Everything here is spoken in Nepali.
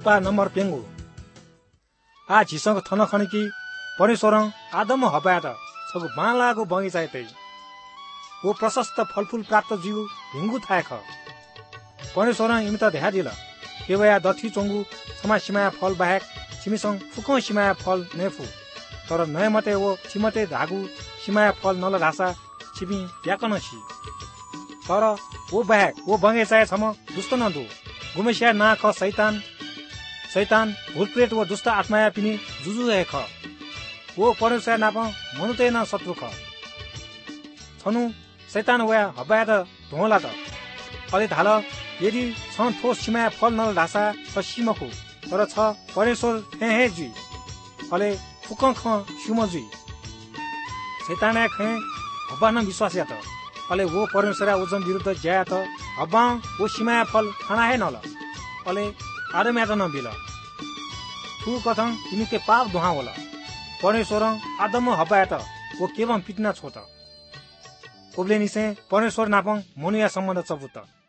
उत्पा नम्बर पेंगु आ झिसँग थन खनिकी परमेश्वर आदम हपात छगु बालाको बगैँचा तै वो प्रशस्त फलफूल प्राप्त जीव हिंगु थायख परमेश्वर इमित ध्या दिल केवया दथी चोंगु समा सीमा फल बाहेक छिमिसंग फुको सीमा फल नेफु तर नय मते वो छिमते धागु सीमा फल नल घासा छिबी याकनसी तर वो बाहेक वो बगैँचा छम दुष्ट नदु गुमेसिया ना ख शैतान भूतप्रेत वो दुष्ट आत्माया पिनी जुजु ख वो परमेश्वर नाप मनुते न शत्रु ख छनु शैतान वया हबाया त धोला त अले धाल यदि छ ठोस सीमा फल नल ढासा छ सीमको तर छ परमेश्वर हे जुई अले फुक ख सिम जुई शैतान खे हबा न विश्वास या त अले वो परमेश्वर ओजम विरुद्ध ज्या त हबा वो सीमा फल खाना है नल अले आदम या त न बिल तू कथं तिमी के पाप दुहा होला परमेश्वर आदम हबाया त वो केवम पिटना छोत ओब्ले निसे परमेश्वर नापं मनुया सम्बन्ध चबुत